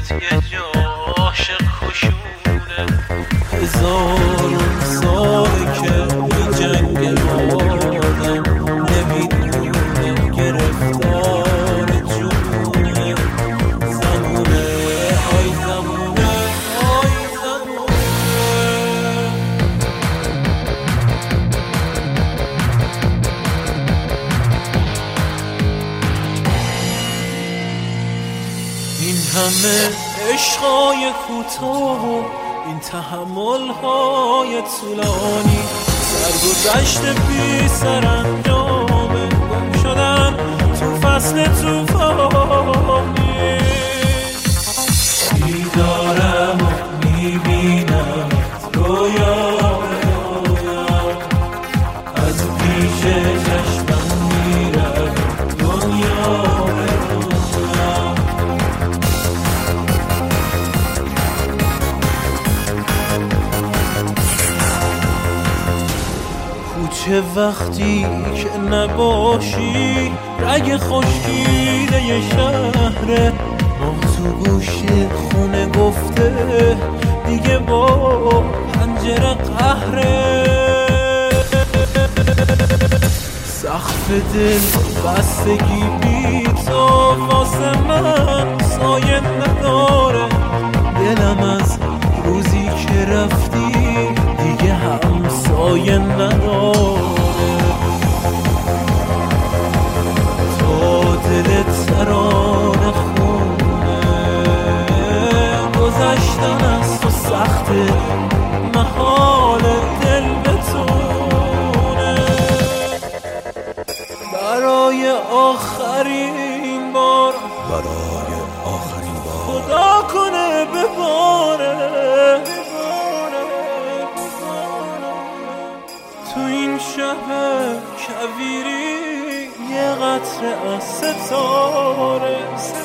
دلت یه جا عاشق خشونه. هزارون ساله که این جنگ آدم نمیدونه گرفتار جونه. زمونه های زمونه های زمونه. این همه عشقای کوتاه و این تحمل‌های طولانی، سرگذشت بی سرانجامه، گم شدن تو فصل طوفانی. دیدارم و میبینم رویا از پیش چشمم میرم دنیا. چه وقتی که نباشی رگ خشکیده ی شهره، ماه تو گوشه خونه گفته دیگه با پنجره قهره. سقف دل بستگی بی تو واسه من سایه نداره. دلم از روزی که رفتی دیگه همسایه نداره. تا دلت ترانه خونه گذشتن از تو سخته، محال دل بتونه. برای آخرین بار خدا کنه بباره تو این شهر کویری یه قطره از ستاره.